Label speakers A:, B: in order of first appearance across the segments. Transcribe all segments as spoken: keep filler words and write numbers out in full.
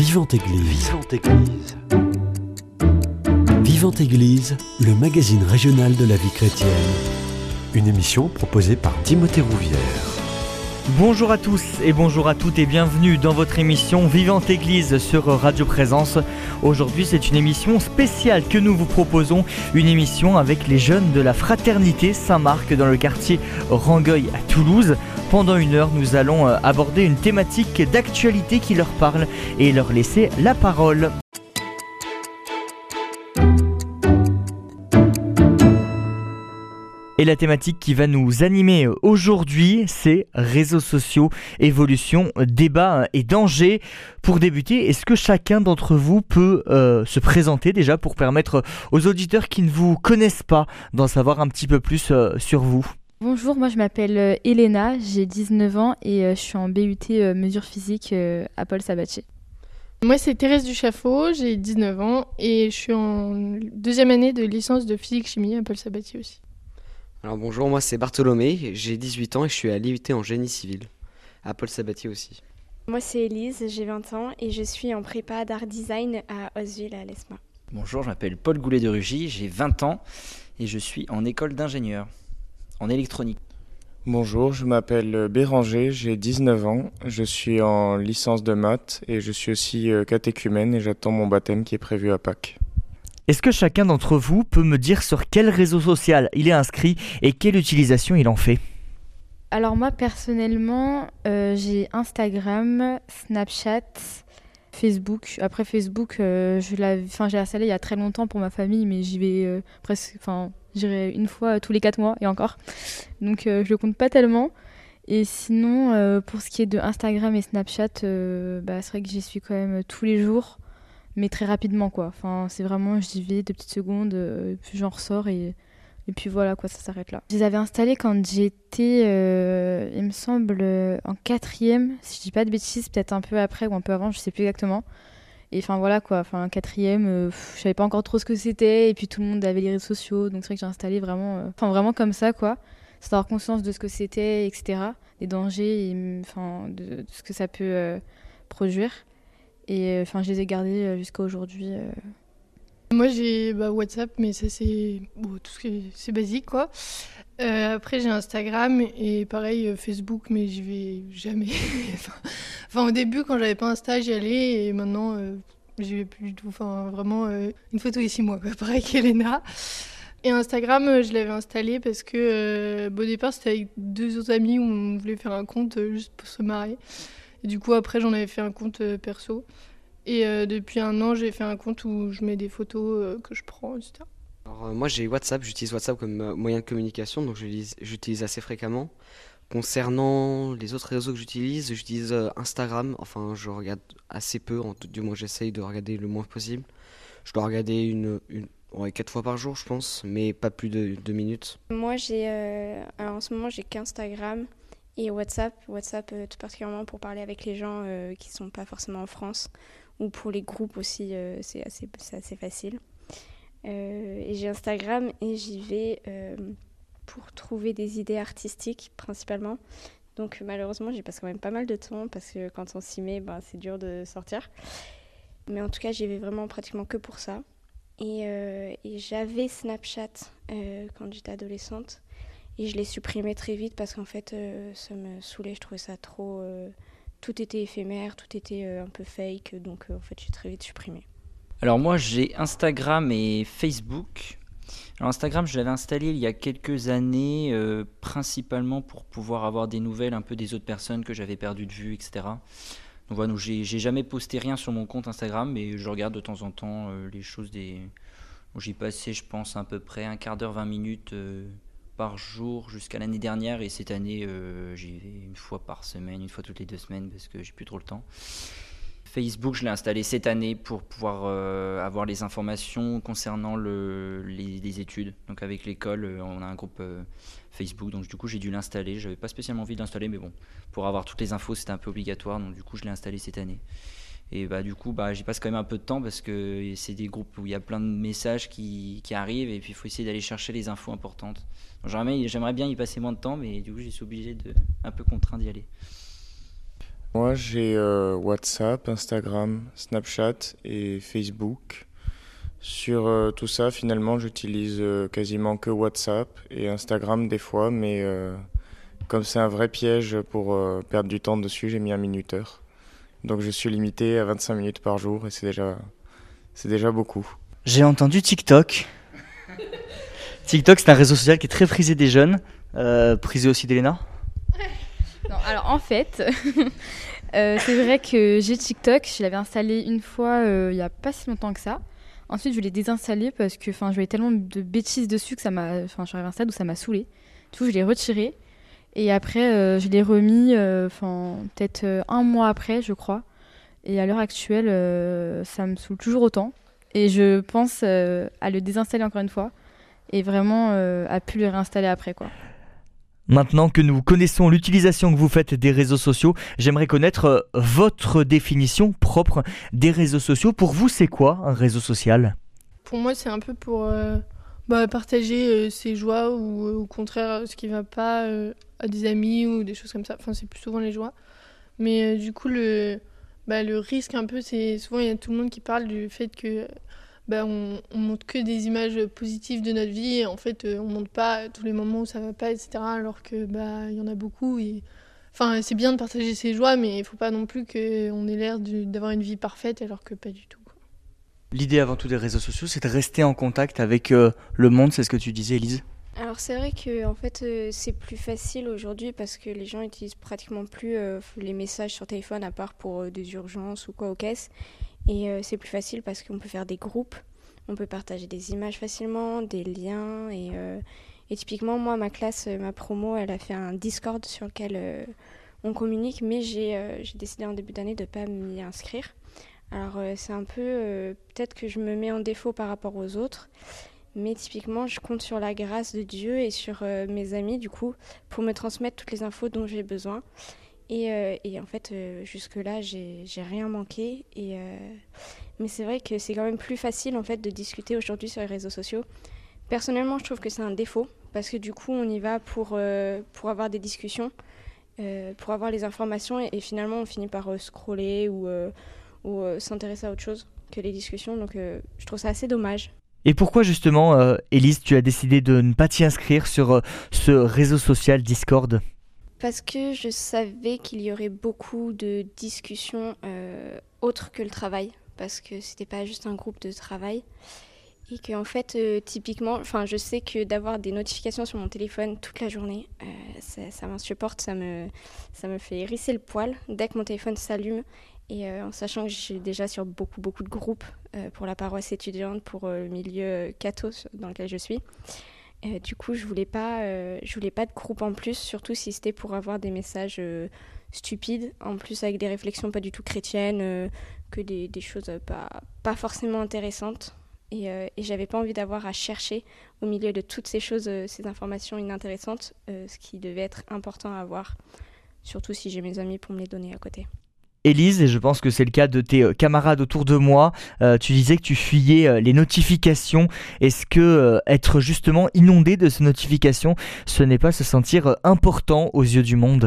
A: Vivante Église. Vivante Église. Vivante Église, le magazine régional de la vie chrétienne. Une émission proposée par Timothée Rouvière.
B: Bonjour à tous et bonjour à toutes et bienvenue dans votre émission Vivante Église sur Radio Présence. Aujourd'hui, c'est une émission spéciale que nous vous proposons, une émission avec les jeunes de la Fraternité Saint-Marc dans le quartier Rangueil à Toulouse. Pendant une heure, nous allons aborder une thématique d'actualité qui leur parle et leur laisser la parole. Et la thématique qui va nous animer aujourd'hui, c'est réseaux sociaux, évolution, débat et danger. Pour débuter, est-ce que chacun d'entre vous peut euh, se présenter déjà pour permettre aux auditeurs qui ne vous connaissent pas d'en savoir un petit peu plus euh, sur vous ?
C: Bonjour, moi je m'appelle euh, Elena, j'ai dix-neuf ans et euh, je suis en B U T euh, mesures physiques euh, à Paul Sabatier.
D: Moi, c'est Thérèse Duchafaud, j'ai dix-neuf ans et je suis en deuxième année de licence de physique-chimie à Paul Sabatier aussi.
E: Alors bonjour, moi c'est Bartholomé, j'ai dix-huit ans et je suis à l'I U T en génie civil, à Paul Sabatier aussi.
F: Moi c'est Élise, j'ai vingt ans et je suis en prépa d'art design à Oswil à l'ESMA.
G: Bonjour, je m'appelle Paul Goulet de Rugy, j'ai vingt ans et je suis en école d'ingénieur, en électronique.
H: Bonjour, je m'appelle Béranger, j'ai dix-neuf ans, je suis en licence de maths et je suis aussi catéchumène et j'attends mon baptême qui est prévu à Pâques.
B: Est-ce que chacun d'entre vous peut me dire sur quel réseau social il est inscrit et quelle utilisation il en fait ?
C: Alors moi personnellement, euh, j'ai Instagram, Snapchat, Facebook. Après Facebook, euh, je l'ai, enfin, j'ai installé il y a très longtemps pour ma famille, mais j'y vais euh, presque, enfin, j'irai une fois tous les quatre mois et encore. Donc euh, je le compte pas tellement. Et sinon, euh, pour ce qui est de Instagram et Snapchat, euh, bah, c'est vrai que j'y suis quand même tous les jours. Mais très rapidement quoi, enfin c'est vraiment j'y vais deux petites secondes, euh, puis j'en ressors et, et puis voilà quoi, ça s'arrête là. Je les avais installés quand j'étais, euh, il me semble, euh, en quatrième, si je dis pas de bêtises, peut-être un peu après ou un peu avant, je sais plus exactement. Et enfin voilà quoi, enfin quatrième, euh, pff, je savais pas encore trop ce que c'était et puis tout le monde avait les réseaux sociaux, donc c'est vrai que j'ai installé vraiment, euh, enfin vraiment comme ça quoi, sans avoir conscience de ce que c'était, et cetera, des dangers, et, enfin de, de ce que ça peut euh, produire. Et enfin, euh, je les ai gardés jusqu'à aujourd'hui. Euh.
D: Moi, j'ai bah, WhatsApp, mais ça, c'est bon, tout ce qui c'est basique, quoi. Euh, après, j'ai Instagram et pareil, Facebook, mais j'y vais jamais. enfin, enfin, au début, quand j'avais pas Insta, j'y allais et maintenant, euh, j'y vais plus du tout. Enfin, vraiment, euh, une photo ici, moi, quoi, pareil qu'Elena. Et Instagram, je l'avais installé parce que, euh, bon, au départ, c'était avec deux autres amis où on voulait faire un compte euh, juste pour se marrer. Et du coup, après, j'en avais fait un compte euh, perso. Et euh, depuis un an, j'ai fait un compte où je mets des photos euh, que je prends, et cetera.
E: Alors euh, moi j'ai WhatsApp, j'utilise WhatsApp comme euh, moyen de communication, donc j'utilise, j'utilise assez fréquemment. Concernant les autres réseaux que j'utilise, j'utilise euh, Instagram, enfin je regarde assez peu, en tout, du moins j'essaye de regarder le moins possible. Je dois regarder une, une ouais, quatre fois par jour je pense, mais pas plus de deux minutes.
F: Moi j'ai, euh, alors en ce moment j'ai qu'Instagram. Et WhatsApp, WhatsApp euh, tout particulièrement pour parler avec les gens euh, qui ne sont pas forcément en France, ou pour les groupes aussi, euh, c'est, assez, c'est assez facile. Euh, et j'ai Instagram et j'y vais euh, pour trouver des idées artistiques principalement. Donc malheureusement j'y passe quand même pas mal de temps parce que quand on s'y met, ben, c'est dur de sortir. Mais en tout cas j'y vais vraiment pratiquement que pour ça. Et, euh, et j'avais Snapchat euh, quand j'étais adolescente. Et je l'ai supprimé très vite parce qu'en fait, euh, ça me saoulait, je trouvais ça trop... Euh, tout était éphémère, tout était euh, un peu fake, donc euh, en fait, j'ai très vite supprimé.
G: Alors moi, j'ai Instagram et Facebook. Alors Instagram, je l'avais installé il y a quelques années, euh, principalement pour pouvoir avoir des nouvelles un peu des autres personnes que j'avais perdues de vue, et cetera. Donc voilà, donc j'ai, j'ai jamais posté rien sur mon compte Instagram, mais je regarde de temps en temps euh, les choses des... Bon, j'y passais, je pense, à peu près un quart d'heure, vingt minutes... Euh, par jour jusqu'à l'année dernière et cette année euh, j'y vais une fois par semaine, une fois toutes les deux semaines parce que j'ai plus trop le temps. Facebook, je l'ai installé cette année pour pouvoir euh, avoir les informations concernant le, les, les études. Donc avec l'école, euh, on a un groupe euh, Facebook, donc du coup j'ai dû l'installer. J'avais pas spécialement envie de l'installer, mais bon, pour avoir toutes les infos c'était un peu obligatoire, donc du coup je l'ai installé cette année. Et bah, du coup, bah, j'y passe quand même un peu de temps parce que c'est des groupes où il y a plein de messages qui, qui arrivent et puis il faut essayer d'aller chercher les infos importantes. Donc, j'aimerais, j'aimerais bien y passer moins de temps, mais du coup, je suis obligé de, un peu contraint d'y aller.
H: Moi, j'ai euh, WhatsApp, Instagram, Snapchat et Facebook. Sur euh, tout ça, finalement, j'utilise euh, quasiment que WhatsApp et Instagram des fois, mais euh, comme c'est un vrai piège pour euh, perdre du temps dessus, j'ai mis un minuteur. Donc je suis limité à vingt-cinq minutes par jour et c'est déjà, c'est déjà beaucoup.
B: J'ai entendu TikTok. TikTok, c'est un réseau social qui est très prisé des jeunes, euh, prisé aussi d'Elena.
C: Non, alors en fait, euh, c'est vrai que j'ai TikTok, je l'avais installé une fois euh, il n'y a pas si longtemps que ça. Ensuite, je l'ai désinstallé parce que je voyais tellement de bêtises dessus que ça m'a, enfin, j'arrive à un stade où ça m'a saoulée. Du coup, je l'ai retiré. Et après, euh, je l'ai remis euh, peut-être euh, un mois après, je crois. Et à l'heure actuelle, euh, ça me saoule toujours autant. Et je pense euh, à le désinstaller encore une fois. Et vraiment euh, à plus le réinstaller après, quoi.
B: Maintenant que nous connaissons l'utilisation que vous faites des réseaux sociaux, j'aimerais connaître euh, votre définition propre des réseaux sociaux. Pour vous, c'est quoi un réseau social ?
D: Pour moi, c'est un peu pour euh, bah, partager euh, ses joies ou euh, au contraire ce qui ne va pas euh, à des amis ou des choses comme ça. Enfin, c'est plus souvent les joies. Mais euh, du coup, le, bah, le risque un peu, c'est souvent il y a tout le monde qui parle du fait que bah, on, on montre que des images positives de notre vie et en fait, euh, on montre pas tous les moments où ça va pas, et cetera. Alors que bah, il y en a beaucoup. Et... Enfin, c'est bien de partager ses joies, mais il faut pas non plus qu'on ait l'air de, d'avoir une vie parfaite alors que pas du tout.
B: L'idée avant tout des réseaux sociaux, c'est de rester en contact avec euh, le monde, c'est ce que tu disais, Elise.
F: Alors c'est vrai que en fait euh, c'est plus facile aujourd'hui parce que les gens utilisent pratiquement plus euh, les messages sur téléphone à part pour euh, des urgences ou quoi aux caisses. Et euh, c'est plus facile parce qu'on peut faire des groupes, on peut partager des images facilement, des liens. Et, euh, et typiquement moi ma classe, ma promo, elle a fait un Discord sur lequel euh, on communique, mais j'ai, euh, j'ai décidé en début d'année de ne pas m'y inscrire. Alors euh, c'est un peu, euh, peut-être que je me mets en défaut par rapport aux autres, mais typiquement je compte sur la grâce de Dieu et sur euh, mes amis du coup pour me transmettre toutes les infos dont j'ai besoin. Et, euh, et en fait euh, jusque-là j'ai, j'ai rien manqué. Et, euh, mais c'est vrai que c'est quand même plus facile en fait de discuter aujourd'hui sur les réseaux sociaux. Personnellement je trouve que c'est un défaut parce que du coup on y va pour, euh, pour avoir des discussions, euh, pour avoir les informations et, et finalement on finit par euh, scroller ou... Euh, ou euh, s'intéresser à autre chose que les discussions. Donc euh, je trouve ça assez dommage.
B: Et pourquoi justement, euh, Elise, tu as décidé de ne pas t'y inscrire sur euh, ce réseau social Discord ?
F: Parce que je savais qu'il y aurait beaucoup de discussions euh, autres que le travail, parce que c'était pas juste un groupe de travail. Et que en fait, euh, typiquement, enfin, je sais que d'avoir des notifications sur mon téléphone toute la journée, euh, ça, ça m'insupporte, ça me, ça me fait hérisser le poil dès que mon téléphone s'allume. Et euh, en sachant que je suis déjà sur beaucoup, beaucoup de groupes euh, pour la paroisse étudiante, pour euh, le milieu euh, catho dans lequel je suis. Euh, du coup, je voulais pas, euh, je voulais pas de groupe en plus, surtout si c'était pour avoir des messages euh, stupides, en plus avec des réflexions pas du tout chrétiennes, euh, que des, des choses pas, pas forcément intéressantes. Et, euh, et j'avais pas envie d'avoir à chercher au milieu de toutes ces choses, euh, ces informations inintéressantes, euh, ce qui devait être important à avoir, surtout si j'ai mes amis pour me les donner à côté.
B: Elise, et je pense que c'est le cas de tes camarades autour de moi, euh, tu disais que tu fuyais euh, les notifications. Est-ce que euh, être justement inondé de ces notifications, ce n'est pas se sentir euh, important aux yeux du monde ?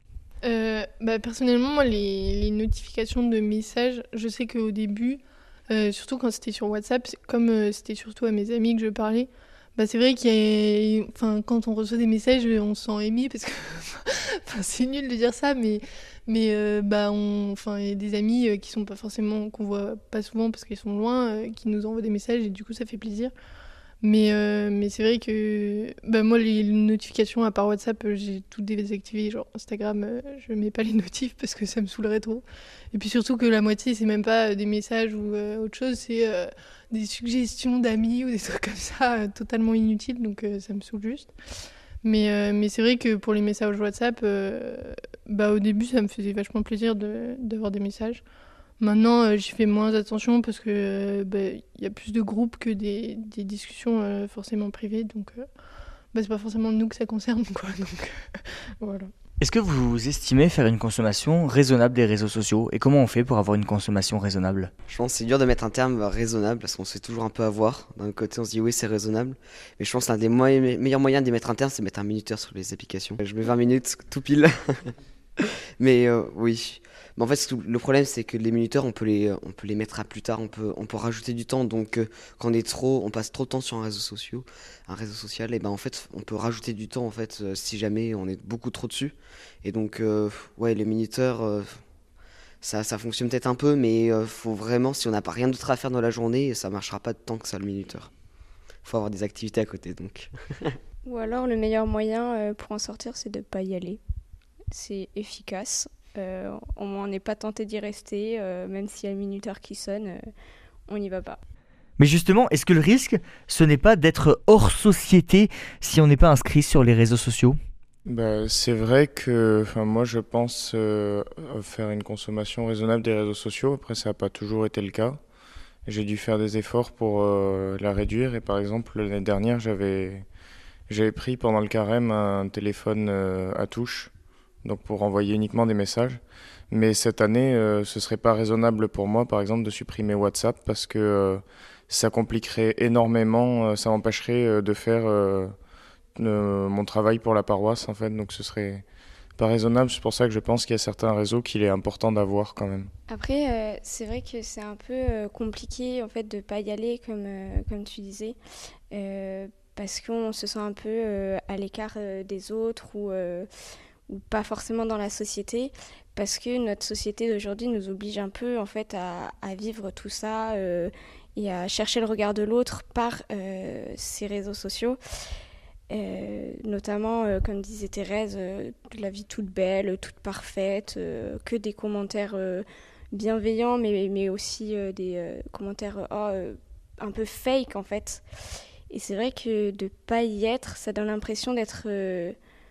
D: euh, bah, Personnellement, moi, les, les notifications de messages, je sais qu'au début, euh, surtout quand c'était sur WhatsApp, comme euh, c'était surtout à mes amis que je parlais, bah, c'est vrai qu'il y a, enfin, quand on reçoit des messages, on se sent émis parce que enfin, c'est nul de dire ça, mais mais euh, bah on, enfin, il y a des amis euh, qui sont pas forcément, qu'on voit pas souvent parce qu'ils sont loin, euh, qui nous envoient des messages et du coup ça fait plaisir. Mais euh, mais c'est vrai que bah moi les notifications à part WhatsApp, euh, j'ai tout désactivé, genre Instagram, euh, je mets pas les notifs parce que ça me saoulerait trop. Et puis surtout que la moitié c'est même pas euh, des messages ou euh, autre chose, c'est euh, des suggestions d'amis ou des trucs comme ça, euh, totalement inutiles, donc euh, ça me saoule juste. Mais, euh, mais c'est vrai que pour les messages WhatsApp, euh, bah, au début, ça me faisait vachement plaisir de, d'avoir des messages. Maintenant, euh, j'y fais moins attention parce qu'il euh, bah, y a plus de groupes que des, des discussions euh, forcément privées. Donc, euh, bah, c'est pas forcément nous que ça concerne, quoi. Donc, euh, voilà.
B: Est-ce que vous estimez faire une consommation raisonnable des réseaux sociaux ? Et comment on fait pour avoir une consommation raisonnable ?
E: Je pense que c'est dur de mettre un terme raisonnable parce qu'on se fait toujours un peu avoir. D'un côté, on se dit oui, c'est raisonnable. Mais je pense que l'un des mo- meilleurs moyens d'y mettre un terme, c'est mettre un minuteur sur les applications. Je mets vingt minutes, tout pile. Mais euh, oui. Mais en fait, ce que- le problème, c'est que les minuteurs, on peut les, on peut les mettre à plus tard, on peut, on peut rajouter du temps. Donc, euh, quand on est trop, on passe trop de temps sur un réseau social, un réseau social, et ben en fait, on peut rajouter du temps en fait, euh, si jamais on est beaucoup trop dessus. Et donc, euh, ouais, les minuteurs, euh, ça, ça fonctionne peut-être un peu, mais euh, faut vraiment, si on n'a pas rien d'autre à faire dans la journée, ça marchera pas tant que ça le minuteur. Faut avoir des activités à côté, donc.
F: Ou alors le meilleur moyen euh, pour en sortir, c'est de ne pas y aller. C'est efficace. Euh, au moins, on n'est pas tenté d'y rester, euh, même s'il y a le minuteur qui sonne, euh, on n'y va pas.
B: Mais justement, est-ce que le risque, ce n'est pas d'être hors société si on n'est pas inscrit sur les réseaux sociaux?
H: Bah, c'est vrai que enfin, moi je pense euh, faire une consommation raisonnable des réseaux sociaux. Après, ça n'a pas toujours été le cas. J'ai dû faire des efforts pour euh, la réduire. Et par exemple, l'année dernière, j'avais, j'avais pris pendant le carême un téléphone euh, à touche, donc pour envoyer uniquement des messages. Mais cette année, euh, ce serait pas raisonnable pour moi, par exemple, de supprimer WhatsApp parce que euh, ça compliquerait énormément, euh, ça m'empêcherait euh, de faire euh, euh, mon travail pour la paroisse, en fait. Donc ce serait pas raisonnable. C'est pour ça que je pense qu'il y a certains réseaux qu'il est important d'avoir quand même.
F: Après, euh, c'est vrai que c'est un peu euh, compliqué en fait de pas y aller comme euh, comme tu disais, euh, parce qu'on se sent un peu euh, à l'écart euh, des autres ou euh, ou pas forcément dans la société, parce que notre société d'aujourd'hui nous oblige un peu en fait à, à vivre tout ça euh, et à chercher le regard de l'autre par euh, ces réseaux sociaux. Euh, notamment, euh, comme disait Thérèse, euh, de la vie toute belle, toute parfaite, euh, que des commentaires euh, bienveillants, mais, mais aussi euh, des euh, commentaires euh, oh, euh, un peu fake en fait. Et c'est vrai que de pas y être, ça donne l'impression d'être, euh,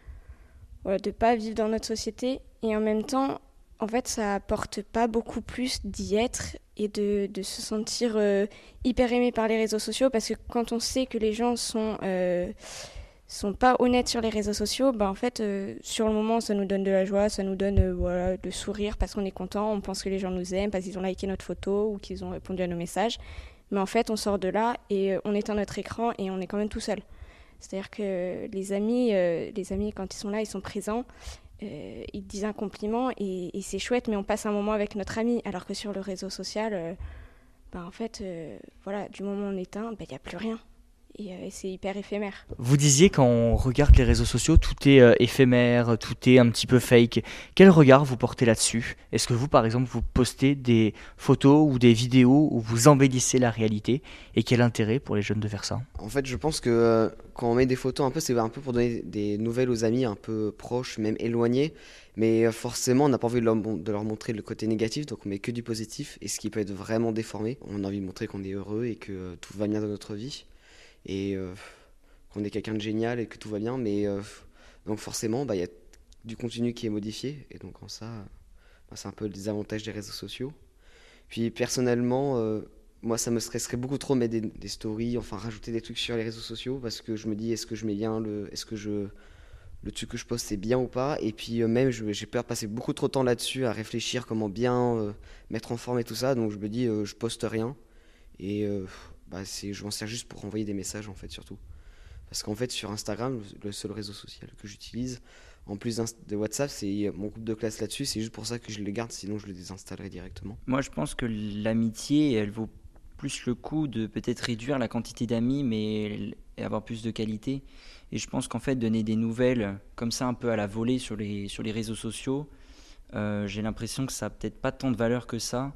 F: voilà, de pas vivre dans notre société. Et en même temps, en fait, ça apporte pas beaucoup plus d'y être et de, de se sentir euh, hyper aimé par les réseaux sociaux, parce que quand on sait que les gens sont euh, sont pas honnêtes sur les réseaux sociaux, bah en fait, euh, sur le moment, ça nous donne de la joie, ça nous donne euh, voilà, de sourire parce qu'on est content, on pense que les gens nous aiment, parce qu'ils ont liké notre photo ou qu'ils ont répondu à nos messages. Mais en fait, on sort de là et euh, on éteint notre écran et on est quand même tout seul. C'est-à-dire que les amis, euh, les amis, quand ils sont là, ils sont présents, euh, ils te disent un compliment et, et c'est chouette, mais on passe un moment avec notre ami. Alors que sur le réseau social, euh, bah en fait, euh, voilà, du moment où on éteint, il bah, n'y a plus rien. Et, euh, et c'est hyper éphémère.
B: Vous disiez quand on regarde les réseaux sociaux, tout est euh, éphémère, tout est un petit peu fake. Quel regard vous portez là-dessus? Est-ce que vous, par exemple, vous postez des photos ou des vidéos où vous embellissez la réalité? Et quel intérêt pour les jeunes de faire ça?
E: En fait, je pense que euh, quand on met des photos un peu, c'est un peu pour donner des nouvelles aux amis un peu proches, même éloignés. Mais euh, forcément, on n'a pas envie de leur, mon- de leur montrer le côté négatif, donc on met que du positif, et ce qui peut être vraiment déformé. On a envie de montrer qu'on est heureux et que euh, tout va bien dans notre vie, et euh, qu'on est quelqu'un de génial et que tout va bien. Mais euh, donc forcément, bah, il y a du contenu qui est modifié, et donc en ça, bah, c'est un peu le désavantage des réseaux sociaux. Puis personnellement, euh, moi ça me stresserait beaucoup trop de mettre des, des stories, enfin rajouter des trucs sur les réseaux sociaux, parce que je me dis est-ce que je mets bien le, est-ce que je, le truc que je poste c'est bien ou pas. Et puis euh, même je- j'ai peur de passer beaucoup trop de temps là-dessus à réfléchir comment bien euh, mettre en forme et tout ça, donc je me dis euh, je poste rien et euh, bah, c'est, je m'en sers juste pour envoyer des messages en fait surtout. Parce qu'en fait sur Instagram, le le seul réseau social que j'utilise, en plus d'Inst- de WhatsApp, c'est mon groupe de classe là-dessus, c'est juste pour ça que je le garde, sinon je le désinstallerai directement.
G: Moi, je pense que l'amitié, elle vaut plus le coup de peut-être réduire la quantité d'amis, mais l- et avoir plus de qualité. Et je pense qu'en fait, donner des nouvelles comme ça, un peu à la volée sur les, sur les réseaux sociaux, euh, j'ai l'impression que ça n'a peut-être pas tant de valeur que ça.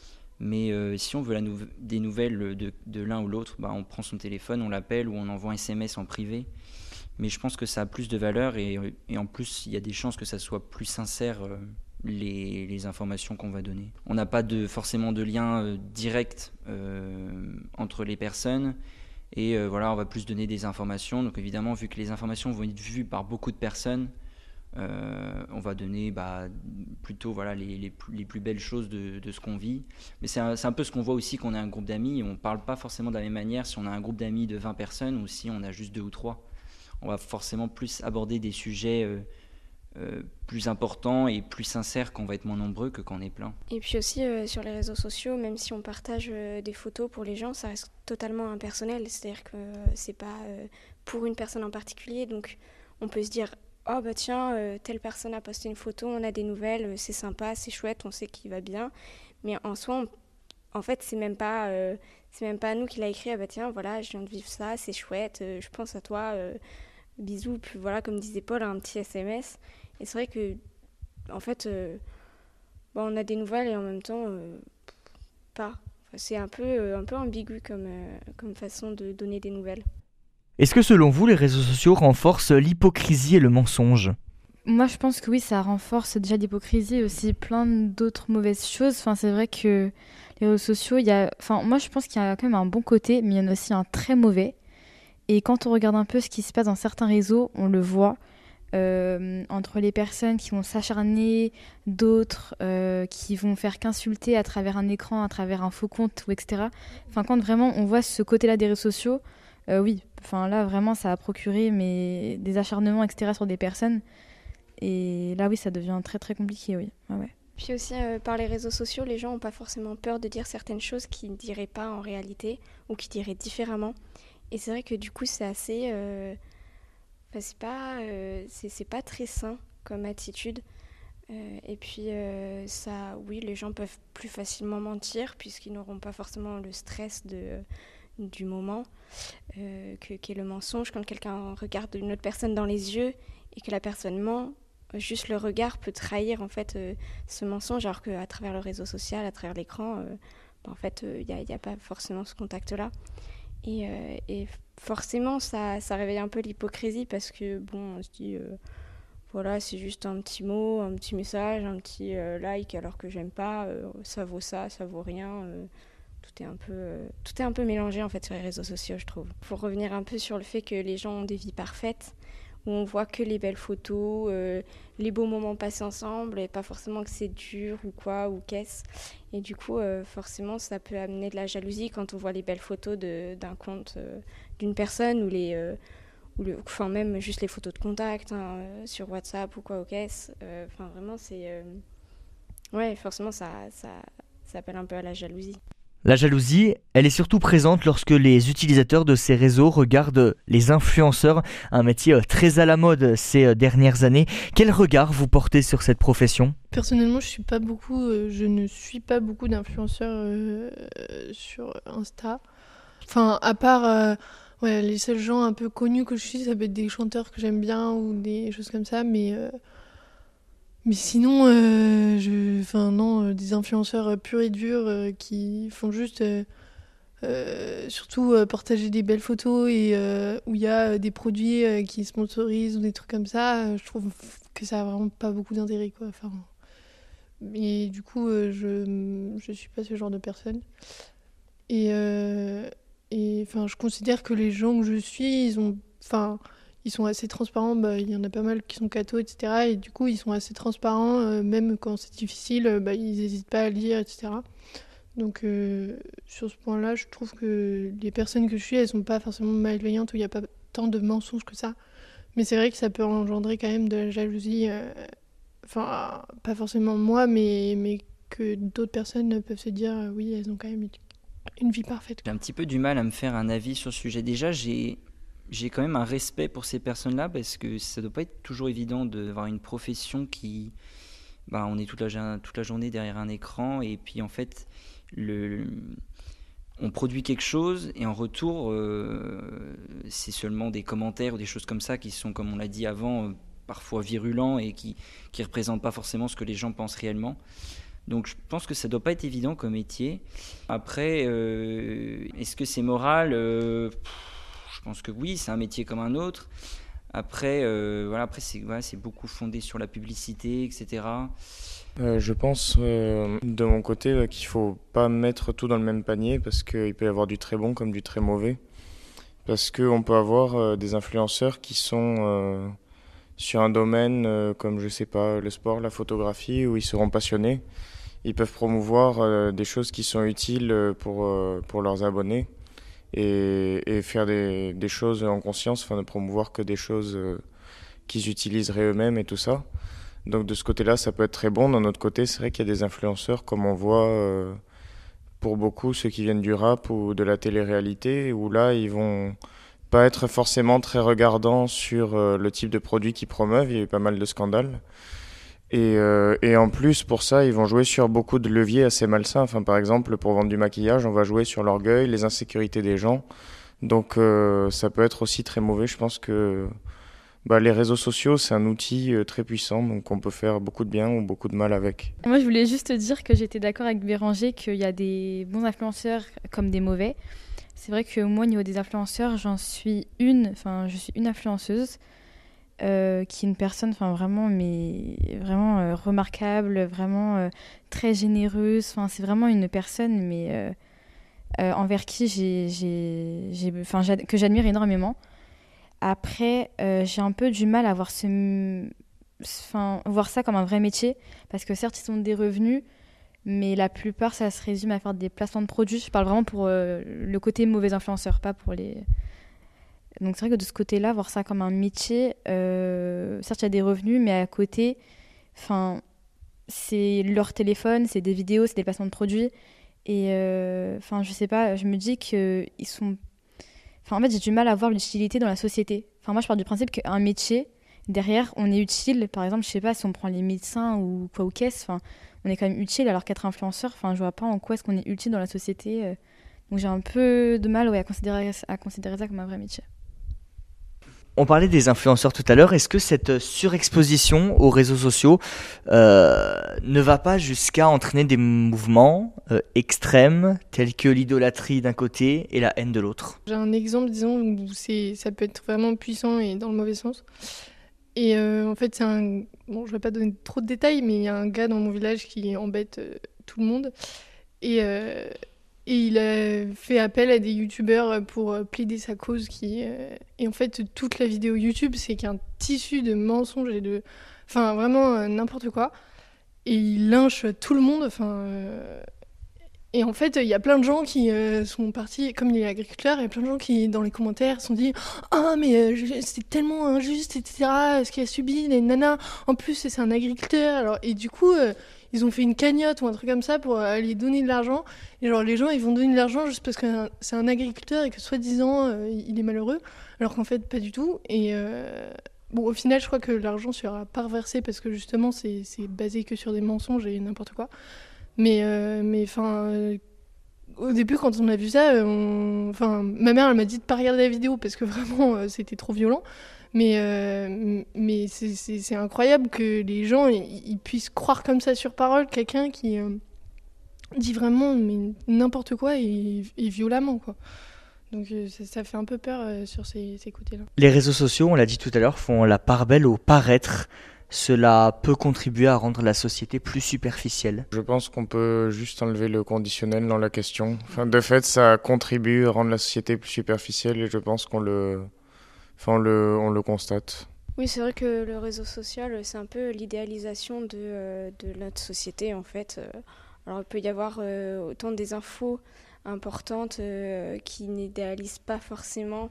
G: Mais euh, si on veut la nouve- des nouvelles de, de l'un ou l'autre, bah, on prend son téléphone, on l'appelle ou on envoie un S M S en privé. Mais je pense que ça a plus de valeur et, et en plus, il y a des chances que ça soit plus sincère, euh, les, les informations qu'on va donner. On n'a pas de, forcément de lien euh, direct euh, entre les personnes et euh, voilà, on va plus donner des informations. Donc évidemment, vu que les informations vont être vues par beaucoup de personnes, euh, on va donner bah, plutôt voilà, les, les, plus, les plus belles choses de, de ce qu'on vit. Mais c'est un, c'est un peu ce qu'on voit aussi qu'on a un groupe d'amis. On ne parle pas forcément de la même manière si on a un groupe d'amis de vingt personnes ou si on a juste deux ou trois. On va forcément plus aborder des sujets euh, euh, plus importants et plus sincères quand on va être moins nombreux que quand on est plein.
F: Et puis aussi euh, sur les réseaux sociaux, même si on partage euh, des photos pour les gens, ça reste totalement impersonnel. C'est-à-dire que euh, c'est pas euh, pour une personne en particulier. Donc on peut se dire oh bah tiens, euh, telle personne a posté une photo, on a des nouvelles, euh, c'est sympa, c'est chouette, on sait qu'il va bien. Mais en soi, on- en fait, c'est même pas, euh, c'est même pas nous qui l'a écrit. Ah bah tiens, voilà, je viens de vivre ça, c'est chouette, euh, je pense à toi, euh, bisous. Puis voilà, comme disait Paul, un petit S M S. Et c'est vrai que, en fait, euh, bah, on a des nouvelles et en même temps, euh, pas. Enfin, c'est un peu, euh, un peu ambigu comme, euh, comme façon de donner des nouvelles.
B: Est-ce que selon vous, les réseaux sociaux renforcent l'hypocrisie et le mensonge ?
C: Moi, je pense que oui, ça renforce déjà l'hypocrisie et aussi plein d'autres mauvaises choses. Enfin, c'est vrai que les réseaux sociaux, il y a... enfin, moi, je pense qu'il y a quand même un bon côté, mais il y en a aussi un très mauvais. Et quand on regarde un peu ce qui se passe dans certains réseaux, on le voit. Euh, entre les personnes qui vont s'acharner, d'autres euh, qui vont faire qu'insulter à travers un écran, à travers un faux compte, ou et cetera. Enfin, quand vraiment on voit ce côté-là des réseaux sociaux, euh, oui, enfin là vraiment ça a procuré mais, des acharnements, et cetera sur des personnes. Et là oui, ça devient très très compliqué, oui. Ah ouais.
F: Puis aussi, euh, par les réseaux sociaux, les gens n'ont pas forcément peur de dire certaines choses qu'ils ne diraient pas en réalité ou qu'ils diraient différemment. Et c'est vrai que du coup, c'est assez... Euh, enfin, c'est pas, euh, c'est, c'est pas très sain comme attitude. Euh, et puis, euh, ça, oui, les gens peuvent plus facilement mentir puisqu'ils n'auront pas forcément le stress de, du moment euh, que, qu'est le mensonge. Quand quelqu'un regarde une autre personne dans les yeux et que la personne ment, juste le regard peut trahir en fait euh, ce mensonge, alors qu'à travers le réseau social, à travers l'écran, euh, bah, en fait, il euh, n'y a, y a pas forcément ce contact-là. Et, euh, et forcément, ça, ça réveille un peu l'hypocrisie parce que, bon, on se dit, euh, voilà, c'est juste un petit mot, un petit message, un petit euh, like, alors que j'aime pas, euh, ça vaut ça, ça vaut rien. Euh, tout est un peu, euh, tout est un peu mélangé en fait sur les réseaux sociaux, je trouve. Pour revenir un peu sur le fait que les gens ont des vies parfaites, où on voit que les belles photos, euh, les beaux moments passés ensemble, et pas forcément que c'est dur ou quoi, ou qu'est-ce. Et du coup, euh, forcément, ça peut amener de la jalousie quand on voit les belles photos de, d'un compte euh, d'une personne, ou, les, euh, ou le, enfin, même juste les photos de contact hein, euh, sur WhatsApp ou quoi, ou qu'est-ce. Euh, enfin, vraiment, c'est... Euh... Ouais, forcément, ça, ça, ça appelle un peu à la jalousie.
B: La jalousie, elle est surtout présente lorsque les utilisateurs de ces réseaux regardent les influenceurs, un métier très à la mode ces dernières années. Quel regard vous portez sur cette profession ?
D: Personnellement, je suis pas beaucoup, euh, je ne suis pas beaucoup d'influenceurs euh, sur Insta. Enfin, à part euh, ouais, les seuls gens un peu connus que je suis, ça peut être des chanteurs que j'aime bien ou des choses comme ça, mais euh, mais sinon, euh, je, enfin non, euh, des influenceurs purs et durs euh, qui font juste euh, euh, surtout euh, partager des belles photos et euh, où il y a des produits euh, qui sponsorisent ou des trucs comme ça, euh, je trouve que ça a vraiment pas beaucoup d'intérêt quoi. Enfin, et du coup, euh, je je suis pas ce genre de personne. Et euh, et enfin, je considère que les gens que je suis, ils ont, enfin. Ils sont assez transparents, bah, il y en a pas mal qui sont cathos, et cetera. Et du coup, ils sont assez transparents, euh, même quand c'est difficile, euh, bah, ils n'hésitent pas à lire, et cetera. Donc, euh, sur ce point-là, je trouve que les personnes que je suis, elles sont pas forcément malveillantes, où il n'y a pas tant de mensonges que ça. Mais c'est vrai que ça peut engendrer quand même de la jalousie. euh, Enfin, pas forcément moi, mais, mais que d'autres personnes peuvent se dire, euh, oui, elles ont quand même une, une vie parfaite.
G: J'ai un petit peu du mal à me faire un avis sur ce sujet. Déjà, j'ai... J'ai quand même un respect pour ces personnes-là parce que ça ne doit pas être toujours évident d'avoir une profession qui... Ben, on est toute la, toute la journée derrière un écran et puis en fait, le, on produit quelque chose et en retour, euh, c'est seulement des commentaires ou des choses comme ça qui sont, comme on l'a dit avant, euh, parfois virulents et qui ne représentent pas forcément ce que les gens pensent réellement. Donc je pense que ça ne doit pas être évident comme métier. Après, euh, est-ce que c'est moral ? euh, Je pense que oui, c'est un métier comme un autre. Après, euh, voilà, après c'est, voilà, c'est beaucoup fondé sur la publicité, et cetera.
H: Euh, je pense euh, de mon côté euh, qu'il ne faut pas mettre tout dans le même panier parce qu'il peut y avoir du très bon comme du très mauvais. Parce qu'on peut avoir euh, des influenceurs qui sont euh, sur un domaine euh, comme, je sais pas, le sport, la photographie, où ils seront passionnés. Ils peuvent promouvoir euh, des choses qui sont utiles pour, euh, pour leurs abonnés. Et, et faire des, des choses en conscience, enfin ne promouvoir que des choses euh, qu'ils utiliseraient eux-mêmes et tout ça. Donc de ce côté-là, ça peut être très bon. D'un autre côté, c'est vrai qu'il y a des influenceurs, comme on voit euh, pour beaucoup, ceux qui viennent du rap ou de la télé-réalité, où là, ils vont pas être forcément très regardants sur euh, le type de produit qu'ils promeuvent. Il y a eu pas mal de scandales. Et, euh, et en plus, pour ça, ils vont jouer sur beaucoup de leviers assez malsains. Enfin, par exemple, pour vendre du maquillage, on va jouer sur l'orgueil, les insécurités des gens. Donc, euh, ça peut être aussi très mauvais. Je pense que bah, les réseaux sociaux, c'est un outil euh, très puissant, donc on peut faire beaucoup de bien ou beaucoup de mal avec.
C: Moi, je voulais juste dire que j'étais d'accord avec Béranger qu'il y a des bons influenceurs comme des mauvais. C'est vrai que moi, au niveau des influenceurs, j'en suis une, enfin, je suis une influenceuse euh, qui est une personne, enfin, vraiment, mais vraiment euh, remarquable, vraiment euh, très généreuse. Enfin, c'est vraiment une personne, mais euh, euh, envers qui j'ai, j'ai, j'ai, enfin, j'ad- que j'admire énormément. Après, euh, j'ai un peu du mal à voir, ce, enfin, voir ça comme un vrai métier, parce que certes, ils ont des revenus, mais la plupart, ça se résume à faire des placements de produits. Je parle vraiment pour euh, le côté mauvais influenceur, pas pour les... Donc c'est vrai que de ce côté-là, voir ça comme un métier, euh, certes, il y a des revenus, mais à côté, c'est leur téléphone, c'est des vidéos, c'est des placements de produits. Et euh, je sais pas, je me dis qu'ils sont... Enfin, en fait, j'ai du mal à voir l'utilité dans la société. Enfin, moi, je pars du principe qu'un métier, derrière, on est utile. Par exemple, je sais pas, si on prend les médecins ou quoi ou qu'est-ce, enfin, on est quand même utile, alors qu'être influenceur, enfin, je vois pas en quoi est-ce qu'on est utile dans la société. euh. Donc j'ai un peu de mal ouais, à, considérer, à considérer ça comme un vrai métier.
B: On parlait des influenceurs tout à l'heure. Est-ce que cette surexposition aux réseaux sociaux euh, ne va pas jusqu'à entraîner des mouvements euh, extrêmes tels que l'idolâtrie d'un côté et la haine de l'autre ?
D: J'ai un exemple, disons, où c'est, ça peut être vraiment puissant et dans le mauvais sens. Et euh, en fait, c'est un... Bon, je vais pas donner trop de détails, mais il y a un gars dans mon village qui embête euh, tout le monde. Et, euh, et il a fait appel à des youtubeurs pour euh, plaider sa cause. Qui, euh... Et en fait, toute la vidéo YouTube, c'est qu'un tissu de mensonges et de... Enfin, vraiment euh, n'importe quoi. Et il lynche tout le monde. Enfin... Euh... Et en fait, il y a plein de gens qui euh, sont partis, comme il est agriculteur, il y a plein de gens qui, dans les commentaires, se sont dit « Ah, mais euh, c'est tellement injuste, et cetera, ce qu'il a subi, les nanas. En plus, c'est un agriculteur. » Alors, et du coup, euh, ils ont fait une cagnotte ou un truc comme ça pour aller donner de l'argent. Et genre, les gens, ils vont donner de l'argent juste parce que c'est un agriculteur et que, soi-disant, euh, il est malheureux. Alors qu'en fait, pas du tout. Et... Euh... Bon, au final, je crois que l'argent sera pas reversé parce que, justement, c'est, c'est basé que sur des mensonges et n'importe quoi. Mais, euh, mais enfin, euh, au début, quand on a vu ça, enfin, ma mère, elle m'a dit de pas regarder la vidéo parce que vraiment, euh, c'était trop violent. Mais, euh, mais c'est, c'est, c'est incroyable que les gens ils, ils puissent croire comme ça sur parole quelqu'un qui euh, dit vraiment mais n'importe quoi et, et violemment, quoi. Donc euh, ça, ça fait un peu peur euh, sur ces, ces côtés-là.
B: Les réseaux sociaux, on l'a dit tout à l'heure, font la part belle au paraître. Cela peut contribuer à rendre la société plus superficielle.
H: Je pense qu'on peut juste enlever le conditionnel dans la question. Enfin, de fait, ça contribue à rendre la société plus superficielle et je pense qu'on le, enfin, on le, on le constate.
F: Oui, c'est vrai que le réseau social, c'est un peu l'idéalisation de, euh, de notre société, en fait. Alors, il peut y avoir euh, autant des infos importantes euh, qui n'idéalisent pas forcément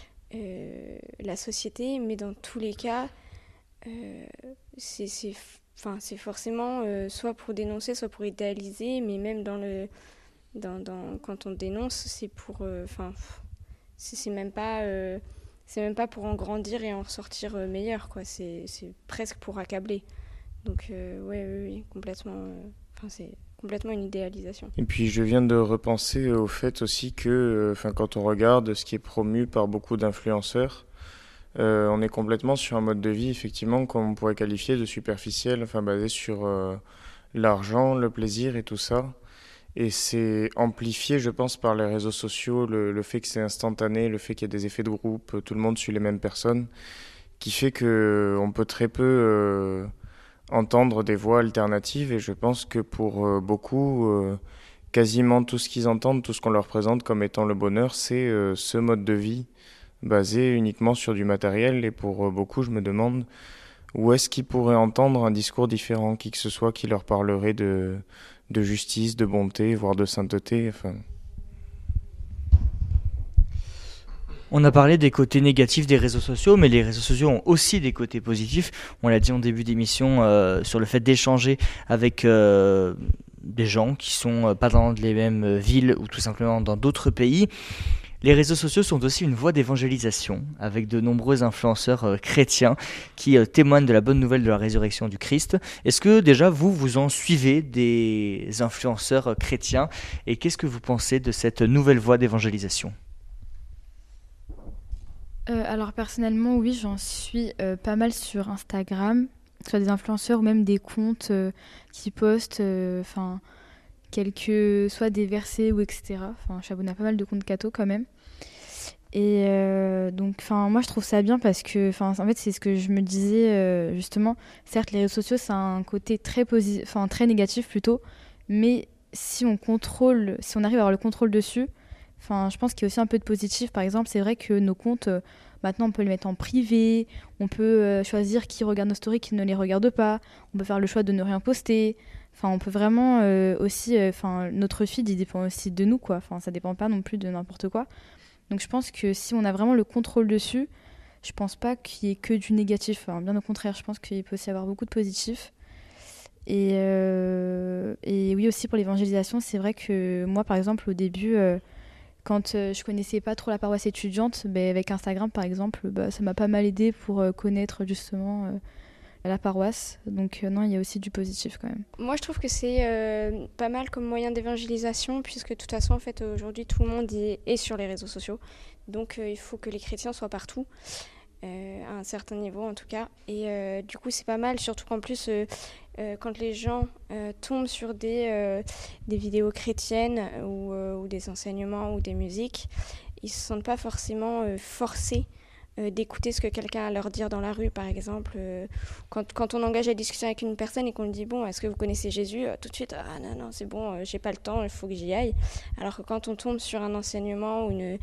F: euh, la société, mais dans tous les cas, Euh, c'est, c'est, enfin, c'est forcément euh, soit pour dénoncer, soit pour idéaliser, mais même dans le, dans, dans, quand on dénonce, c'est pour, enfin, euh, c'est, c'est même pas, euh, c'est même pas pour en grandir et en ressortir euh, meilleur, quoi. C'est, c'est presque pour accabler. Donc, euh, ouais, oui, oui, complètement. Enfin, euh, c'est complètement une idéalisation.
H: Et puis, je viens de repenser au fait aussi que, enfin, quand on regarde ce qui est promu par beaucoup d'influenceurs. Euh, on est complètement sur un mode de vie, effectivement, qu'on pourrait qualifier de superficiel, enfin basé sur euh, l'argent, le plaisir et tout ça. Et c'est amplifié, je pense, par les réseaux sociaux, le, le fait que c'est instantané, le fait qu'il y a des effets de groupe, tout le monde suit les mêmes personnes, qui fait qu'on peut très peu euh, entendre des voix alternatives. Et je pense que pour euh, beaucoup, euh, quasiment tout ce qu'ils entendent, tout ce qu'on leur présente comme étant le bonheur, c'est euh, ce mode de vie basé uniquement sur du matériel. Et pour beaucoup, je me demande où est-ce qu'ils pourraient entendre un discours différent, qui que ce soit qui leur parlerait de, de justice, de bonté, voire de sainteté. Enfin...
B: On a parlé des côtés négatifs des réseaux sociaux, mais les réseaux sociaux ont aussi des côtés positifs. On l'a dit en début d'émission euh, sur le fait d'échanger avec euh, des gens qui sont pas dans les mêmes villes ou tout simplement dans d'autres pays. Les réseaux sociaux sont aussi une voie d'évangélisation, avec de nombreux influenceurs euh, chrétiens qui euh, témoignent de la bonne nouvelle de la résurrection du Christ. Est-ce que déjà vous, vous en suivez des influenceurs euh, chrétiens et qu'est-ce que vous pensez de cette nouvelle voie d'évangélisation ?
C: Euh, alors personnellement, oui, j'en suis euh, pas mal sur Instagram, soit des influenceurs ou même des comptes euh, qui postent, enfin... Euh, quelques soit des versets ou et cetera. Enfin, je suis abonnée à pas mal de comptes catho quand même. Et euh, donc, enfin, moi je trouve ça bien parce que, enfin, en fait, c'est ce que je me disais euh, justement. Certes, les réseaux sociaux, ça a un côté très positif, enfin très négatif plutôt, mais si on contrôle, si on arrive à avoir le contrôle dessus, enfin, je pense qu'il y a aussi un peu de positif. Par exemple, c'est vrai que nos comptes, euh, maintenant, on peut les mettre en privé, on peut euh, choisir qui regarde nos stories, qui ne les regarde pas, on peut faire le choix de ne rien poster. Enfin, on peut vraiment euh, aussi, enfin, euh, notre feed, il dépend aussi de nous, quoi. Enfin, ça dépend pas non plus de n'importe quoi. Donc, je pense que si on a vraiment le contrôle dessus, je pense pas qu'il y ait que du négatif. Enfin, bien au contraire, je pense qu'il peut aussi y avoir beaucoup de positifs. Et, euh, et oui, aussi pour l'évangélisation, c'est vrai que moi, par exemple, au début, euh, quand euh, je connaissais pas trop la paroisse étudiante, bah, avec Instagram, par exemple, bah, ça m'a pas mal aidé pour euh, connaître justement euh, la paroisse. Donc euh, non, il y a aussi du positif quand même.
F: Moi, je trouve que c'est euh, pas mal comme moyen d'évangélisation, puisque de toute façon, en fait, aujourd'hui, tout le monde y est, est sur les réseaux sociaux. Donc, euh, il faut que les chrétiens soient partout, euh, à un certain niveau en tout cas. Et euh, du coup, c'est pas mal, surtout qu'en plus, euh, euh, quand les gens euh, tombent sur des, euh, des vidéos chrétiennes ou, euh, ou des enseignements ou des musiques, ils se sentent pas forcément euh, forcés d'écouter ce que quelqu'un a à leur dire dans la rue, par exemple. Euh, quand, quand on engage la discussion avec une personne et qu'on lui dit « Bon, est-ce que vous connaissez Jésus ?» euh, Tout de suite « Ah non, non, c'est bon, euh, j'ai pas le temps, il faut que j'y aille. » Alors que quand on tombe sur un enseignement ou une,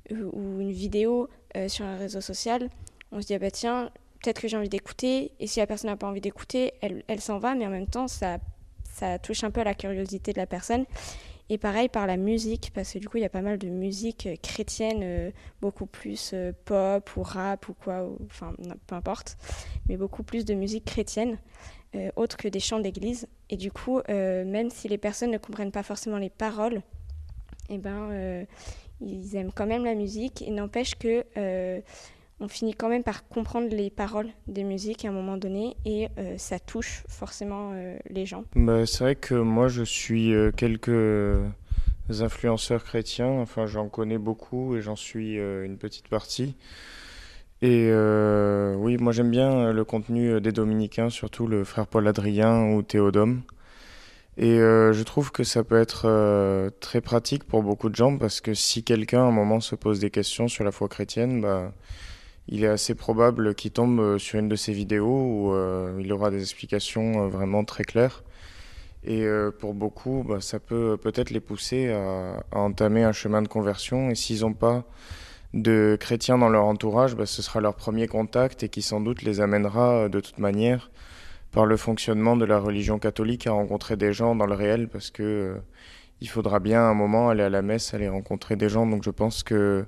F: ou une vidéo euh, sur un réseau social, on se dit « Ah bah tiens, peut-être que j'ai envie d'écouter. » Et si la personne n'a pas envie d'écouter, elle, elle s'en va, mais en même temps, ça, ça touche un peu à la curiosité de la personne. Et pareil par la musique, parce que du coup, il y a pas mal de musique chrétienne, euh, beaucoup plus euh, pop ou rap ou quoi, ou, enfin, peu importe, mais beaucoup plus de musique chrétienne, euh, autre que des chants d'église. Et du coup, euh, même si les personnes ne comprennent pas forcément les paroles, eh ben, euh, ils aiment quand même la musique. Et n'empêche que... Euh, on finit quand même par comprendre les paroles des musiques à un moment donné et euh, ça touche forcément euh, les gens.
H: Bah, c'est vrai que moi je suis euh, quelques influenceurs chrétiens, enfin j'en connais beaucoup et j'en suis euh, une petite partie. Et euh, oui, moi j'aime bien le contenu des dominicains, surtout le frère Paul Adrien ou Théodome. Et euh, je trouve que ça peut être euh, très pratique pour beaucoup de gens parce que si quelqu'un à un moment se pose des questions sur la foi chrétienne, bah, il est assez probable qu'il tombe sur une de ces vidéos où euh, il aura des explications euh, vraiment très claires. Et euh, pour beaucoup, bah, ça peut peut-être les pousser à, à entamer un chemin de conversion. Et s'ils n'ont pas de chrétiens dans leur entourage, bah, ce sera leur premier contact et qui sans doute les amènera de toute manière par le fonctionnement de la religion catholique à rencontrer des gens dans le réel parce que euh, il faudra bien à un moment aller à la messe, aller rencontrer des gens. Donc je pense que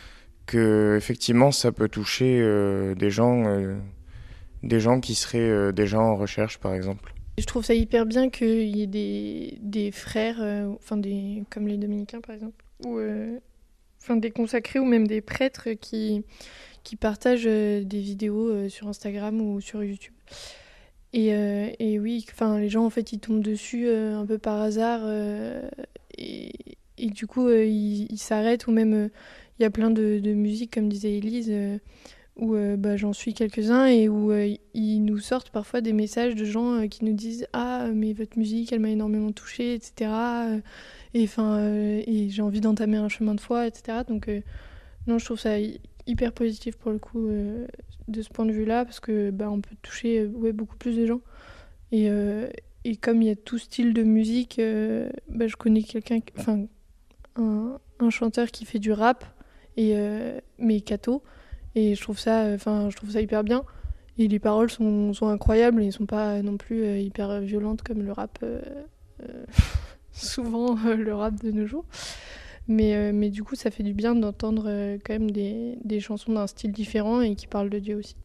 H: que effectivement ça peut toucher euh, des gens euh, des gens qui seraient euh, déjà en recherche par exemple.
D: Je trouve ça hyper bien qu'il y ait des, des frères, euh, enfin des, comme les dominicains par exemple, ou euh, enfin des consacrés ou même des prêtres qui, qui partagent euh, des vidéos euh, sur Instagram ou sur YouTube. Et, euh, et oui, enfin les gens en fait ils tombent dessus euh, un peu par hasard euh, et, et du coup euh, ils, ils s'arrêtent ou même euh, il y a plein de, de musiques, comme disait Élise, euh, où euh, bah, j'en suis quelques-uns et où euh, ils nous sortent parfois des messages de gens euh, qui nous disent « Ah, mais votre musique, elle m'a énormément touchée, et cetera. Et, enfin, euh, et j'ai envie d'entamer un chemin de foi, et cetera » Donc, euh, non, je trouve ça hyper positif pour le coup, euh, de ce point de vue-là, parce que bah, on peut toucher euh, ouais, beaucoup plus de gens. Et, euh, et comme il y a tout style de musique, euh, bah, je connais quelqu'un, enfin, un, un chanteur qui fait du rap, et euh, mais catho, et je trouve ça enfin je trouve ça hyper bien et les paroles sont, sont incroyables et sont pas non plus euh, hyper violentes comme le rap euh, euh, souvent euh, le rap de nos jours, mais euh, mais du coup ça fait du bien d'entendre euh, quand même des des chansons d'un style différent et qui parlent de Dieu aussi.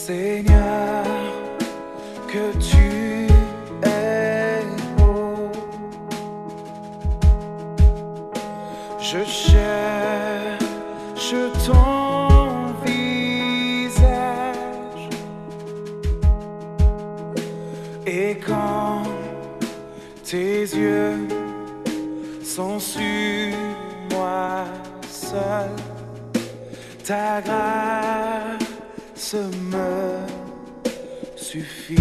I: Seigneur, que tu es beau. Je cherche ton visage, et quand tes yeux sont sur moi seul, ta grâce me suffit.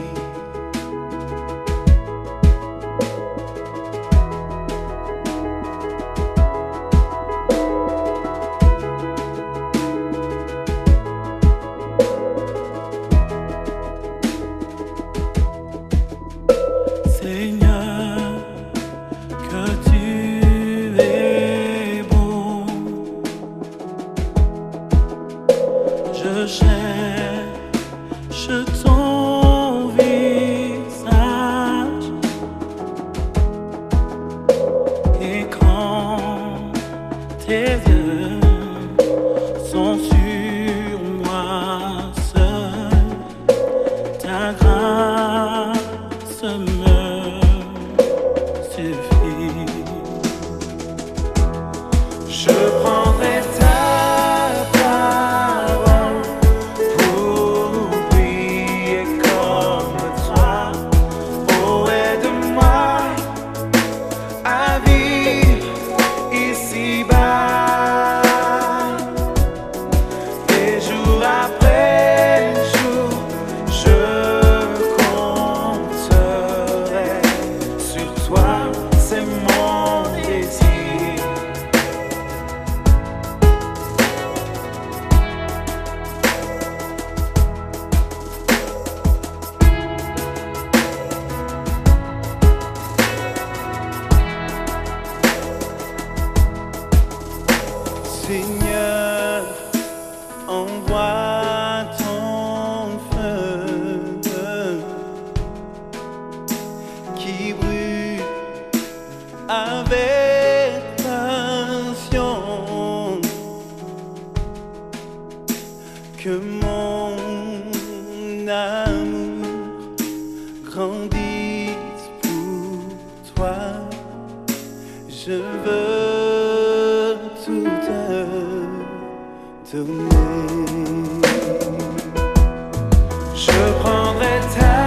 J: Seigneur, que tu es beau. Je cherche ton visage, et quand tes yeux sont sur moi seul, ta grâce me suffit.
I: Je prendrai ta parole pour prier comme toi. Oh, aide-moi à vivre ici-bas, et jour après jour, je compterai sur toi, c'est mon désir.
J: Seigneur, envoie ton feu qui brûle avec passion, que mon amour grandisse pour toi. Je veux tout te donner.
I: Je prendrai ta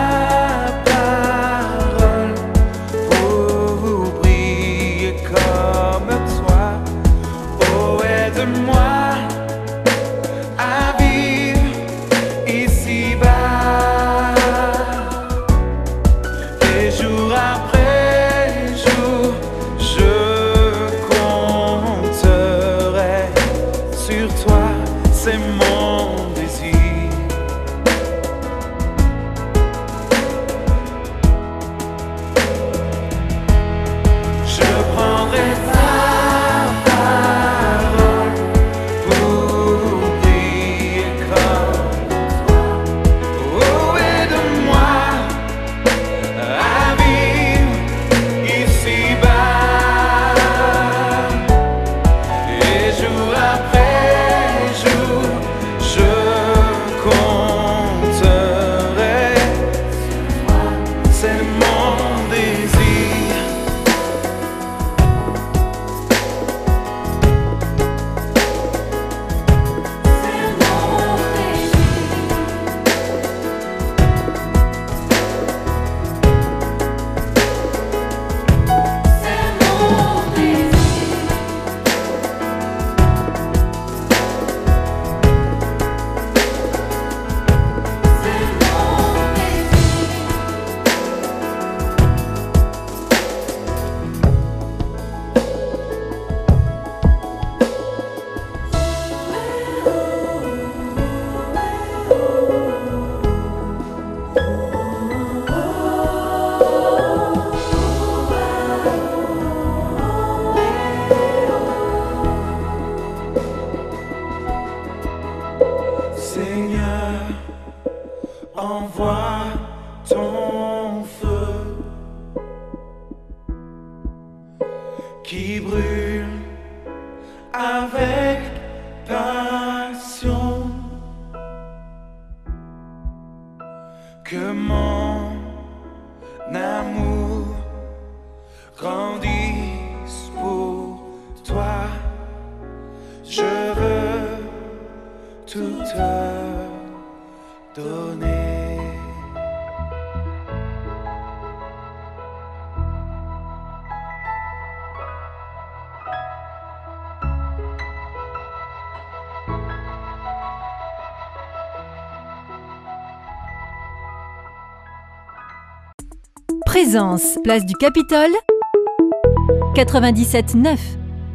I: parole pour prier comme toi. Oh, aide-moi à vivre ici-bas, et jour après jour, je compterai sur toi, c'est mon désir. Je prendrai ta parole pour prier comme toi. Oh, aide-moi à vivre ici-bas, et jour après jour, je compterai sur toi, c'est mon désir. Seigneur, envoie ton feu qui brûle avec passion, amour grandisse pour toi. Je veux tout te donner.
K: Présence, place du Capitole, quatre-vingt-dix-sept neuf.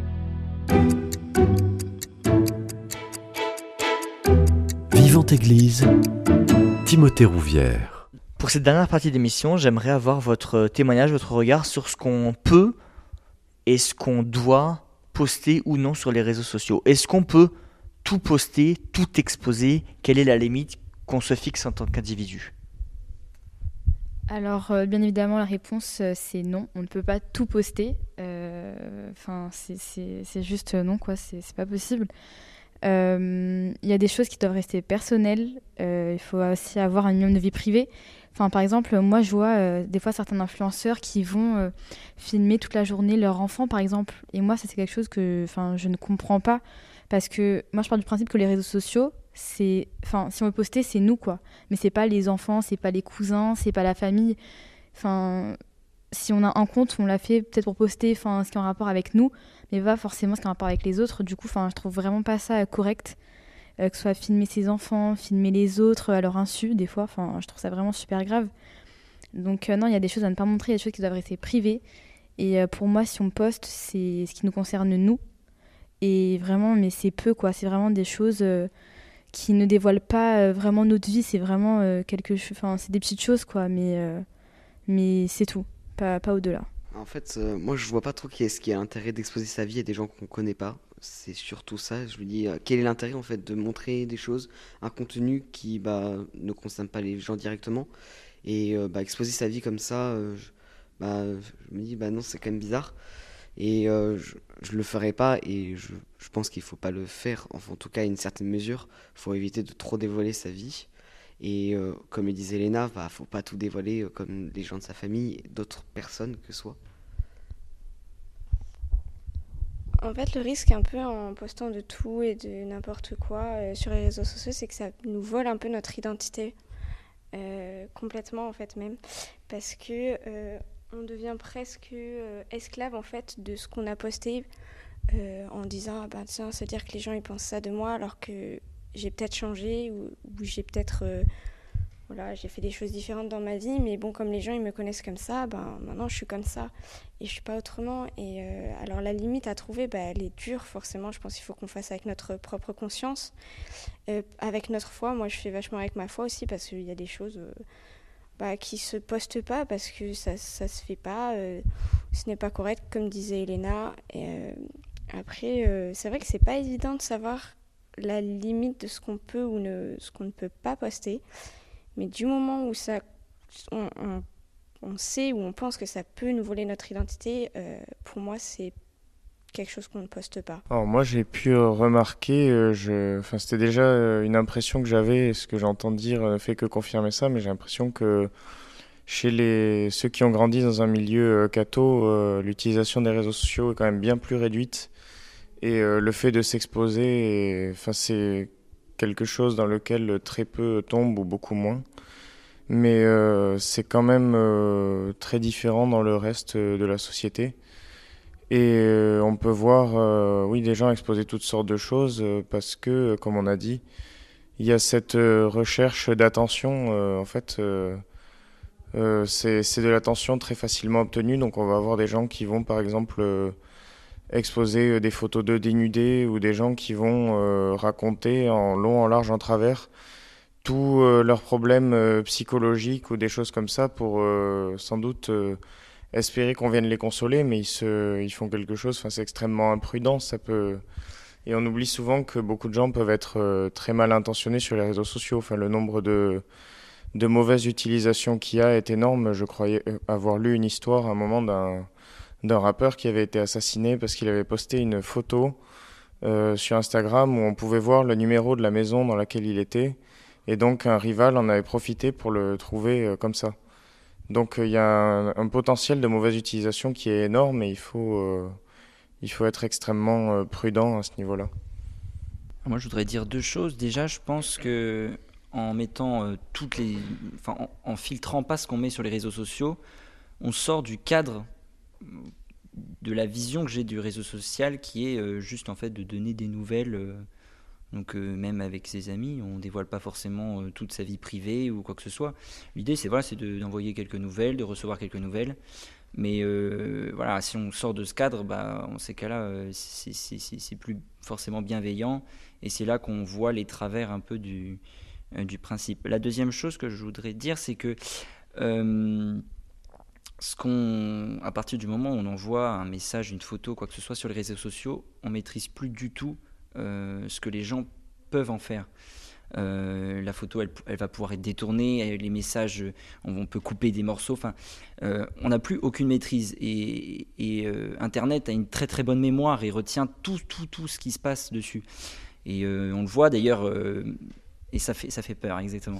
A: Vivante Église, Timothée Rouvière.
B: Pour cette dernière partie d'émission, j'aimerais avoir votre témoignage, votre regard sur ce qu'on peut et ce qu'on doit poster ou non sur les réseaux sociaux. Est-ce qu'on peut tout poster, tout exposer? Quelle est la limite qu'on se fixe en tant qu'individu?
C: Alors, euh, bien évidemment, la réponse, euh, c'est non. On ne peut pas tout poster. Enfin, c'est, c'est, c'est juste euh, non, quoi. C'est, c'est pas possible. Il euh, y a des choses qui doivent rester personnelles. Euh, il faut aussi avoir un minimum de vie privée. Enfin, par exemple, moi, je vois euh, des fois certains influenceurs qui vont euh, filmer toute la journée leur enfant, par exemple. Et moi, ça, c'est quelque chose que je ne comprends pas. Parce que moi, je pars du principe que les réseaux sociaux, c'est, enfin, si on veut poster, c'est nous, quoi. Mais c'est pas les enfants, c'est pas les cousins, c'est pas la famille. Enfin, si on a un compte, on l'a fait peut-être pour poster, enfin, ce qui est en rapport avec nous, mais pas forcément ce qui est en rapport avec les autres. Du coup, enfin, je trouve vraiment pas ça correct, euh, que ce soit filmer ses enfants, filmer les autres à leur insu, des fois. Enfin, je trouve ça vraiment super grave. Donc euh, non, il y a des choses à ne pas montrer, il y a des choses qui doivent rester privées. Et euh, pour moi, si on poste, c'est ce qui nous concerne nous. Et vraiment, mais c'est peu, quoi. C'est vraiment des choses euh, qui ne dévoilent pas euh, vraiment notre vie. C'est vraiment euh, quelque chose... Enfin, c'est des petites choses, quoi. Mais, euh, mais c'est tout. Pas, pas au-delà.
E: En fait, euh, moi, je vois pas trop qui est-ce qui a l'intérêt d'exposer sa vie à des gens qu'on connaît pas. C'est surtout ça. Je me dis, euh, quel est l'intérêt, en fait, de montrer des choses, un contenu qui bah, ne concerne pas les gens directement. Et euh, bah, exposer sa vie comme ça, euh, je, bah, je me dis, bah non, c'est quand même bizarre. Et euh, je, je le ferai pas et je, je pense qu'il faut pas le faire, enfin, en tout cas à une certaine mesure. Il faut éviter de trop dévoiler sa vie. Et euh, comme le disait Léna, bah, faut pas tout dévoiler euh, comme les gens de sa famille et d'autres personnes que soi.
F: En fait, le risque un peu en postant de tout et de n'importe quoi euh, sur les réseaux sociaux, c'est que ça nous vole un peu notre identité. Euh, complètement en fait même. Parce que... Euh, on devient presque euh, esclave en fait de ce qu'on a posté euh, en disant ah ben tiens, c'est-à-dire que les gens ils pensent ça de moi alors que j'ai peut-être changé ou, ou j'ai peut-être euh, voilà, j'ai fait des choses différentes dans ma vie, mais bon, comme les gens ils me connaissent comme ça, ben maintenant je suis comme ça et je suis pas autrement. Et euh, alors la limite à trouver, ben, elle est dure forcément. Je pense qu'il faut qu'on fasse avec notre propre conscience, euh, avec notre foi. Moi je fais vachement avec ma foi aussi parce qu'il y a des choses euh, Bah, qui se postent pas parce que ça ça se fait pas, euh, ce n'est pas correct comme disait Elena. Et euh, après euh, c'est vrai que c'est pas évident de savoir la limite de ce qu'on peut ou ne, ce qu'on ne peut pas poster, mais du moment où ça on, on, on sait ou on pense que ça peut nous voler notre identité, euh, pour moi c'est quelque chose qu'on ne poste pas.
H: Alors moi j'ai pu euh, remarquer, euh, je... enfin, c'était déjà euh, une impression que j'avais, et ce que j'entends dire ne fait que confirmer ça, mais j'ai l'impression que chez les... ceux qui ont grandi dans un milieu euh, catho, euh, l'utilisation des réseaux sociaux est quand même bien plus réduite, et euh, le fait de s'exposer, et... enfin, c'est quelque chose dans lequel très peu tombent ou beaucoup moins, mais euh, c'est quand même euh, très différent dans le reste de la société. Et euh, on peut voir, euh, oui, des gens exposer toutes sortes de choses euh, parce que, euh, comme on a dit, il y a cette euh, recherche d'attention. Euh, en fait, euh, euh, c'est, c'est de l'attention très facilement obtenue. Donc, on va avoir des gens qui vont, par exemple, euh, exposer des photos d'eux dénudés ou des gens qui vont euh, raconter en long, en large, en travers tous euh, leurs problèmes euh, psychologiques ou des choses comme ça pour euh, sans doute... Euh, espérer qu'on vienne les consoler, mais ils, se, ils font quelque chose, enfin, c'est extrêmement imprudent, ça peut... Et on oublie souvent que beaucoup de gens peuvent être euh, très mal intentionnés sur les réseaux sociaux. Enfin, le nombre de, de mauvaises utilisations qu'il y a est énorme. Je croyais avoir lu une histoire à un moment d'un, d'un rappeur qui avait été assassiné parce qu'il avait posté une photo euh, sur Instagram où on pouvait voir le numéro de la maison dans laquelle il était. Et donc un rival en avait profité pour le trouver euh, comme ça. Donc il y a un, un potentiel de mauvaise utilisation qui est énorme et il faut, euh, il faut être extrêmement euh, prudent à ce niveau-là.
G: Moi, je voudrais dire deux choses. Déjà, je pense que en mettant euh, toutes les, enfin, en, en filtrant pas ce qu'on met sur les réseaux sociaux, on sort du cadre de la vision que j'ai du réseau social, qui est euh, juste en fait de donner des nouvelles. Euh, donc euh, même avec ses amis, on dévoile pas forcément euh, toute sa vie privée ou quoi que ce soit. L'idée, c'est voilà, c'est de, d'envoyer quelques nouvelles, de recevoir quelques nouvelles. Mais euh, voilà, si on sort de ce cadre, bah, en ces cas-là, euh, c'est, c'est, c'est, c'est plus forcément bienveillant. Et c'est là qu'on voit les travers un peu du, euh, du principe. La deuxième chose que je voudrais dire, c'est que euh, ce qu'on, à partir du moment où on envoie un message, une photo, quoi que ce soit sur les réseaux sociaux, on maîtrise plus du tout euh, ce que les gens peuvent en faire. Euh, la photo, elle, elle va pouvoir être détournée, les messages, on, on peut couper des morceaux. Enfin, euh, on n'a plus aucune maîtrise. Et, et euh, Internet a une très très bonne mémoire et retient tout tout tout ce qui se passe dessus. Et euh, on le voit d'ailleurs, euh, et ça fait, ça fait peur, exactement.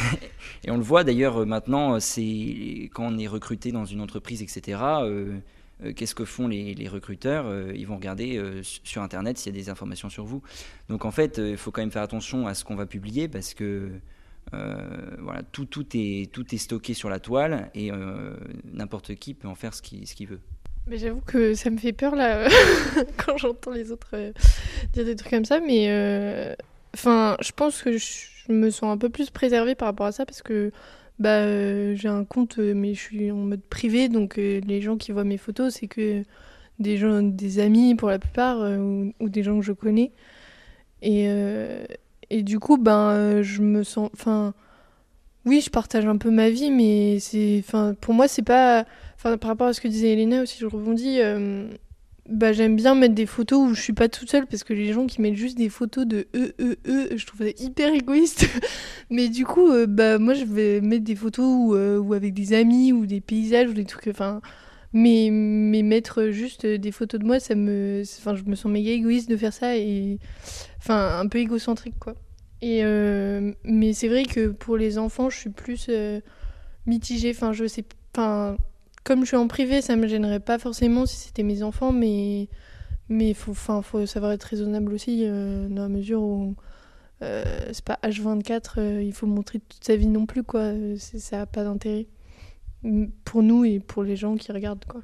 G: Et on le voit d'ailleurs maintenant, c'est quand on est recruté dans une entreprise, et cetera. Euh, euh, qu'est-ce que font les, les recruteurs ? euh, Ils vont regarder euh, sur Internet s'il y a des informations sur vous. Donc en fait, il euh, faut quand même faire attention à ce qu'on va publier parce que euh, voilà, tout, tout, est, tout est stocké sur la toile et euh, n'importe qui peut en faire ce qu'il, ce qu'il veut.
D: Mais j'avoue que ça me fait peur là quand j'entends les autres euh, dire des trucs comme ça, mais enfin, euh, je pense que je me sens un peu plus préservée par rapport à ça parce que bah euh, j'ai un compte, euh, mais je suis en mode privé, donc euh, les gens qui voient mes photos, c'est que des gens, des amis pour la plupart, euh, ou, ou des gens que je connais, et euh, et du coup, ben euh, je me sens, enfin, oui, je partage un peu ma vie, mais c'est, enfin, pour moi, c'est pas. Enfin, par rapport à ce que disait Elena aussi, je rebondis. Euh, bah, j'aime bien mettre des photos où je suis pas toute seule parce que les gens qui mettent juste des photos de eux, eux, eux, je trouve ça hyper égoïste. Mais du coup, euh, bah, moi, je vais mettre des photos où, euh, où avec des amis ou des paysages ou des trucs. Enfin, mais, mais mettre juste des photos de moi, ça me, enfin, je me sens méga égoïste de faire ça et, enfin, un peu égocentrique, quoi. Et euh, mais c'est vrai que pour les enfants, je suis plus euh, mitigée. Enfin, je sais, enfin. Comme je suis en privé, ça me gênerait pas forcément si c'était mes enfants, mais mais faut, enfin, faut savoir être raisonnable aussi euh, dans la mesure où euh, c'est pas H vingt-quatre, euh, il faut montrer toute sa vie non plus, quoi. C'est, ça a pas d'intérêt pour nous et pour les gens qui regardent, quoi.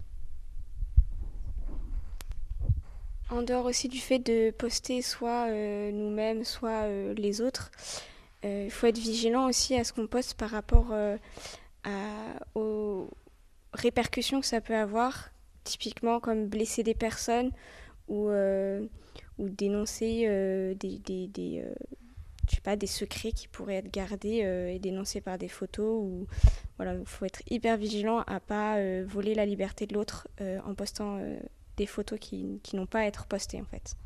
F: En dehors aussi du fait de poster soit euh, nous-mêmes, soit euh, les autres, il euh, faut être vigilant aussi à ce qu'on poste par rapport euh, à, aux répercussions que ça peut avoir, typiquement comme blesser des personnes ou, euh, ou dénoncer euh, des, des, des, euh, je sais pas, des secrets qui pourraient être gardés euh, et dénoncés par des photos. Ou, voilà, il faut être hyper vigilant à ne pas euh, voler la liberté de l'autre euh, en postant euh, des photos qui, qui n'ont pas à être postées en fait.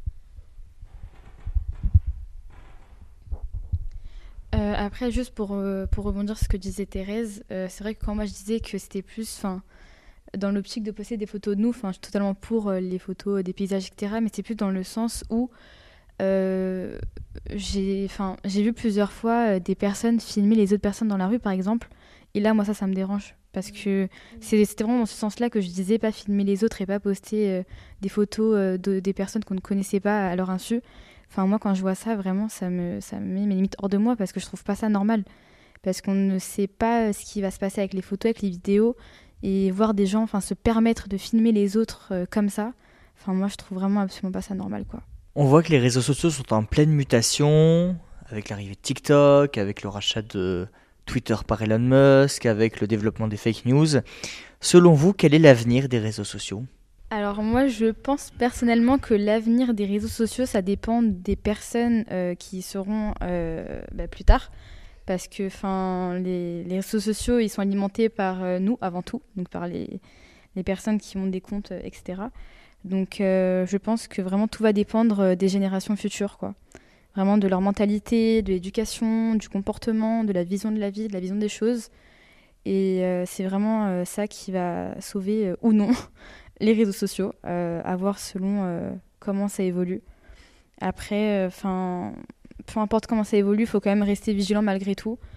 C: Euh, après, juste pour, euh, pour rebondir sur ce que disait Thérèse, euh, c'est vrai que quand moi je disais que c'était plus dans l'optique de poster des photos de nous, je suis totalement pour euh, les photos des paysages, et cetera. Mais c'est plus dans le sens où euh, j'ai, j'ai vu plusieurs fois euh, des personnes filmer les autres personnes dans la rue, par exemple. Et là, moi, ça, ça me dérange. Parce que c'est, c'était vraiment dans ce sens-là que je disais pas filmer les autres et pas poster euh, des photos euh, de, des personnes qu'on ne connaissait pas à leur insu. Enfin, moi, quand je vois ça, vraiment, ça me, ça me met mes limites hors de moi parce que je trouve pas ça normal. Parce qu'on ne sait pas ce qui va se passer avec les photos, avec les vidéos. Et voir des gens se permettre de filmer les autres euh, comme ça, enfin, moi, je trouve vraiment absolument pas ça normal, quoi.
B: On voit que les réseaux sociaux sont en pleine mutation, avec l'arrivée de TikTok, avec le rachat de Twitter par Elon Musk, avec le développement des fake news. Selon vous, quel est l'avenir des réseaux sociaux ?
C: Alors moi, je pense personnellement que l'avenir des réseaux sociaux, ça dépend des personnes euh, qui y seront euh, bah, plus tard. Parce que les, les réseaux sociaux, ils sont alimentés par euh, nous avant tout, donc par les, les personnes qui ont des comptes, et cetera. Donc euh, je pense que vraiment tout va dépendre des générations futures, quoi. Vraiment de leur mentalité, de l'éducation, du comportement, de la vision de la vie, de la vision des choses. Et euh, c'est vraiment euh, ça qui va sauver euh, ou non les réseaux sociaux, euh, à voir selon euh, comment ça évolue. Après, enfin, euh, peu importe comment ça évolue, il faut quand même rester vigilant malgré tout.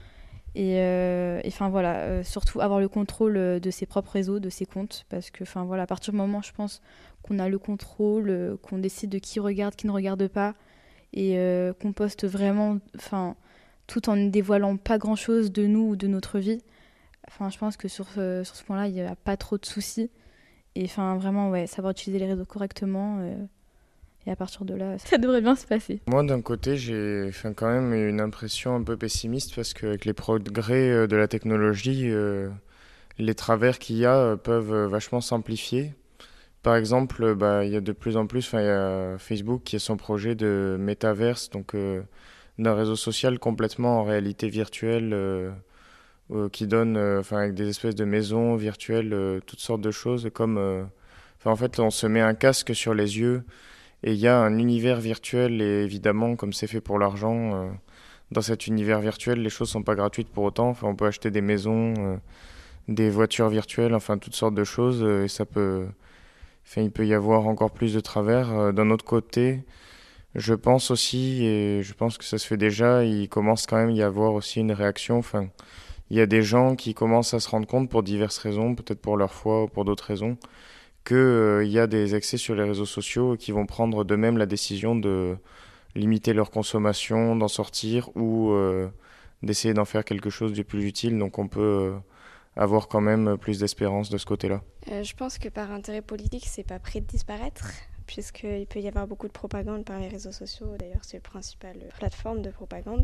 C: Et enfin euh, voilà, euh, surtout avoir le contrôle de ses propres réseaux, de ses comptes, parce que enfin voilà, à partir du moment, je pense, qu'on a le contrôle, euh, qu'on décide de qui regarde, qui ne regarde pas, et euh, qu'on poste vraiment, enfin, tout en ne dévoilant pas grand-chose de nous ou de notre vie. Enfin, je pense que sur ce, sur ce point-là, il n'y a pas trop de soucis. Et enfin, vraiment, ouais, savoir utiliser les réseaux correctement. Euh, et à partir de là, ça devrait bien se passer.
H: Moi, d'un côté, j'ai enfin, quand même une impression un peu pessimiste parce qu'avec les progrès de la technologie, euh, les travers qu'il y a peuvent vachement s'amplifier. Par exemple, bah, il y a de plus en plus, enfin, il y a Facebook qui a son projet de métaverse, donc euh, d'un réseau social complètement en réalité virtuelle, euh, euh, qui donne, enfin, euh, avec des espèces de maisons virtuelles, euh, toutes sortes de choses, comme, euh, en fait, on se met un casque sur les yeux et il y a un univers virtuel, et évidemment, comme c'est fait pour l'argent, euh, dans cet univers virtuel, les choses sont pas gratuites pour autant. Enfin, on peut acheter des maisons, euh, des voitures virtuelles, enfin, toutes sortes de choses, euh, et ça peut, enfin, il peut y avoir encore plus de travers. Euh, d'un autre côté, je pense aussi, et je pense que ça se fait déjà, il commence quand même à y avoir aussi une réaction, enfin, il y a des gens qui commencent à se rendre compte pour diverses raisons, peut-être pour leur foi ou pour d'autres raisons, qu'il euh, y a des excès sur les réseaux sociaux et qui vont prendre d'eux-mêmes la décision de limiter leur consommation, d'en sortir ou euh, d'essayer d'en faire quelque chose de plus utile. Donc on peut euh, avoir quand même plus d'espérance de ce côté-là.
F: Euh, je pense que par intérêt politique, c'est pas prêt de disparaître, puisqu'il peut y avoir beaucoup de propagande par les réseaux sociaux. D'ailleurs, c'est la principale plateforme de propagande.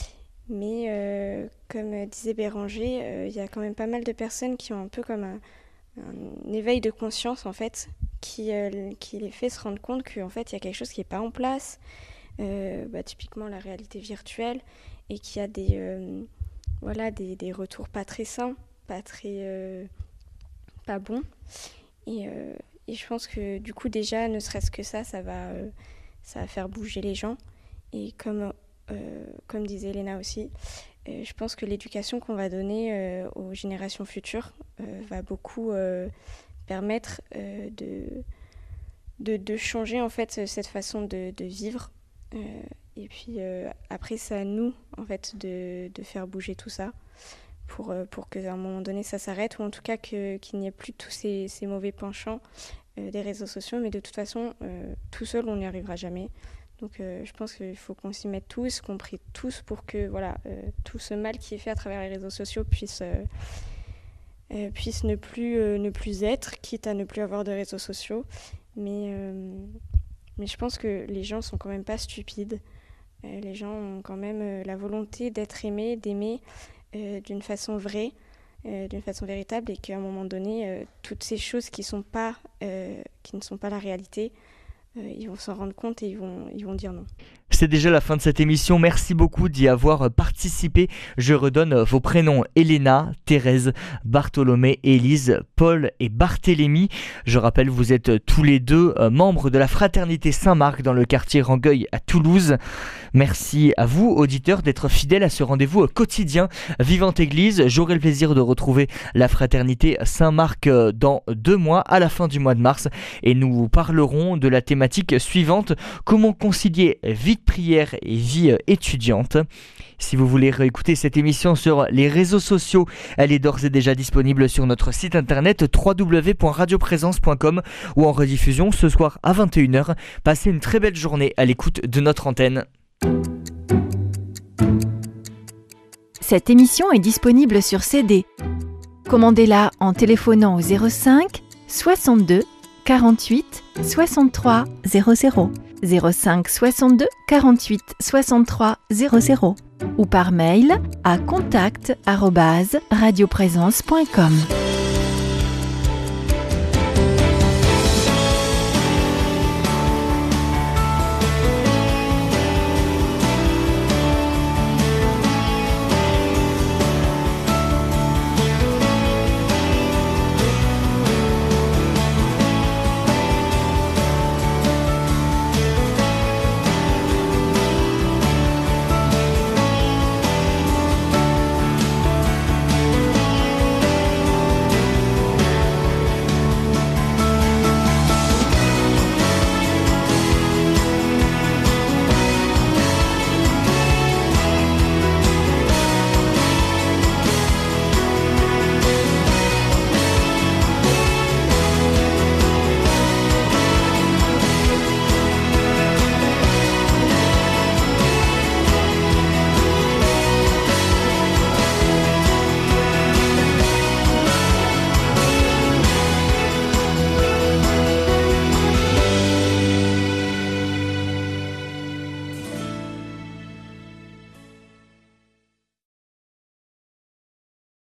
F: Mais euh, comme disait Béranger, euh, il y a quand même pas mal de personnes qui ont un peu comme un, un éveil de conscience, en fait, qui, euh, qui les fait se rendre compte qu'en fait, il y a quelque chose qui n'est pas en place, euh, bah, typiquement la réalité virtuelle, et qu'il y a des, euh, voilà, des, des retours pas très sains, pas très euh, pas bons. Et, euh, et je pense que du coup, déjà, ne serait-ce que ça, ça va, euh, ça va faire bouger les gens. Et comme... Euh, comme disait Elena aussi, euh, je pense que l'éducation qu'on va donner euh, aux générations futures euh, va beaucoup euh, permettre euh, de, de, de changer en fait cette façon de, de vivre. Euh, et puis euh, après, c'est à nous en fait de, de faire bouger tout ça pour, euh, pour qu'à un moment donné ça s'arrête, ou en tout cas que, qu'il n'y ait plus tous ces, ces mauvais penchants euh, des réseaux sociaux. Mais de toute façon, euh, tout seul, on n'y arrivera jamais. Donc euh, je pense qu'il faut qu'on s'y mette tous, qu'on prie tous pour que voilà, euh, tout ce mal qui est fait à travers les réseaux sociaux puisse, euh, euh, puisse ne, plus, euh, ne plus être, quitte à ne plus avoir de réseaux sociaux. Mais, euh, mais je pense que les gens sont quand même pas stupides. Euh, les gens ont quand même euh, la volonté d'être aimés, d'aimer euh, d'une façon vraie, euh, d'une façon véritable, et qu'à un moment donné, euh, toutes ces choses qui, sont pas, euh, qui ne sont pas la réalité, Euh, ils vont s'en rendre compte et ils vont, ils vont dire non.
B: C'est déjà la fin de cette émission. Merci beaucoup d'y avoir participé. Je redonne vos prénoms: Elena, Thérèse, Bartholomé, Élise, Paul et Barthélémy. Je rappelle, vous êtes tous les deux membres de la fraternité Saint-Marc dans le quartier Rangueil à Toulouse. Merci à vous, auditeurs, d'être fidèles à ce rendez-vous quotidien Vivante Église. J'aurai le plaisir de retrouver la fraternité Saint-Marc dans deux mois, à la fin du mois de mars, et nous parlerons de la thématique suivante: comment concilier vie de prière et vie étudiante. Si vous voulez réécouter cette émission sur les réseaux sociaux, elle est d'ores et déjà disponible sur notre site internet w w w point radio présence point com ou en rediffusion ce soir à vingt et une heures. Passez une très belle journée à l'écoute de notre antenne.
K: Cette émission est disponible sur C D. Commandez-la en téléphonant au zéro cinq soixante-deux quarante-huit soixante-trois zéro zéro, zéro cinq soixante-deux quarante-huit soixante-trois zéro zéro ou par mail à contact arobase radio présence point com.